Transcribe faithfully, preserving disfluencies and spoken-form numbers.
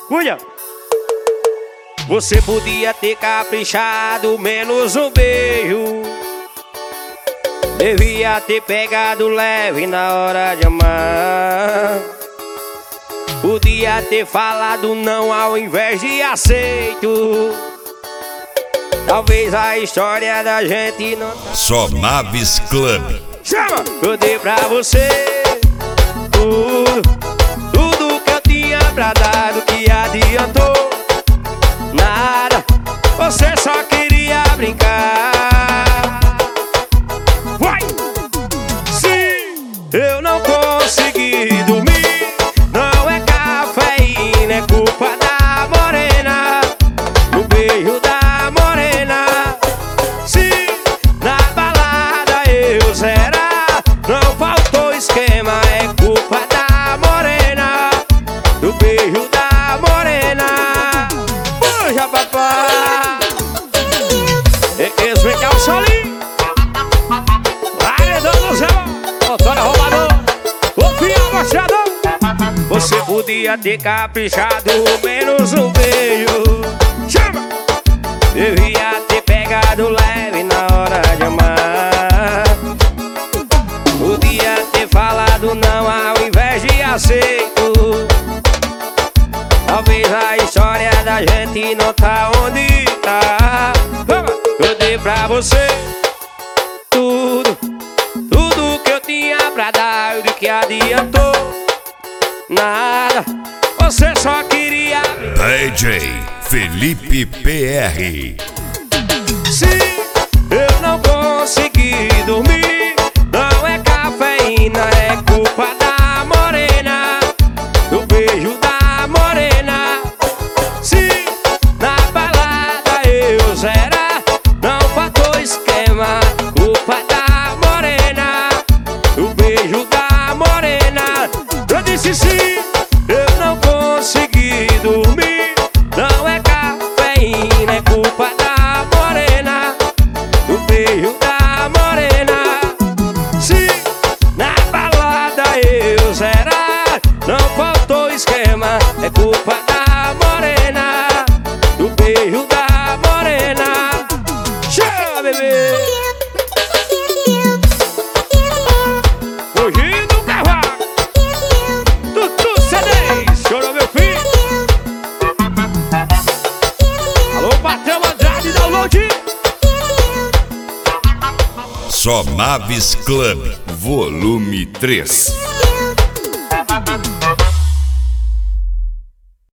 Cuida! Você podia ter caprichado menos um beijo. Devia ter pegado leve na hora de amar. Podia ter falado não ao invés de aceito. Talvez a história da gente não tá... Só Naves Club. Chama! Eu dei pra você tudo, tudo que eu tinha pra dar, do que adiantou nada, você só queria brincar. Vai! Sim, eu não consegui dormir. Não é cafeína, é culpa da morena, do beijo da morena. Sim, na balada eu zerar, não faltou esquema, é culpa da morena, do beijo da morena. Puxa, papai, eles vêm cá o solinho. Paredão do céu, motora roubador, o fiel machador. Você podia ter caprichado menos um beijo. Chama! Devia ter pegado leve na hora de amar. Podia ter falado não ao invés de aceito. Talvez a história da gente não tá onde tá. Eu dei pra você tudo, tudo que eu tinha pra dar, de que adiantou nada, você só queria brincar. D J Felipe P R. Sim, eu não consegui dormir. Não é cafeína, é culpa da morena, do beijo da morena. Sim, na balada eu zerar, não faltou esquema, culpa da morena, do beijo da morena. Eu disse sim, eu não consegui dormir. Não é cafeína, é culpa da morena, do beijo da morena. Sim, na balada eu zerar, não faltou esquema, é culpa da morena, do beijo da morena. Chama, bebê! Fugindo do cavalo, Tutu C dez, chorou meu filho. Alô, Patrão Andrade, download. Só Naves Club, volume três.